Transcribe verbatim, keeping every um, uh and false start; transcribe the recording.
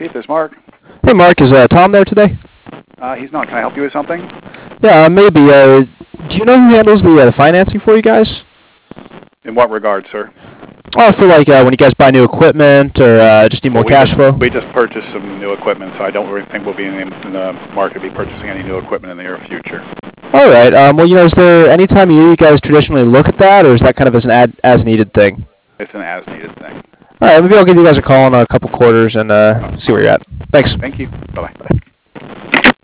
Chief, this is Mark. Hey, Mark, is uh, Tom there today? Uh, he's not. Can I help you with something? Yeah, uh, maybe. Uh, do you know who handles the, uh, the financing for you guys? In what regard, sir? Oh, for like uh, when you guys buy new equipment or uh, just need more well, we cash just, flow? We just purchased some new equipment, so I don't really think we'll be in the, in the market to be purchasing any new equipment in the near future. All right. Um, well, you know, is there any time of year you guys traditionally look at that, or is that kind of as an ad, as-needed thing? It's an as-needed thing. All right, maybe I'll give you guys a call in a couple quarters and uh, see where you're at. Thanks. Thank you. Bye-bye.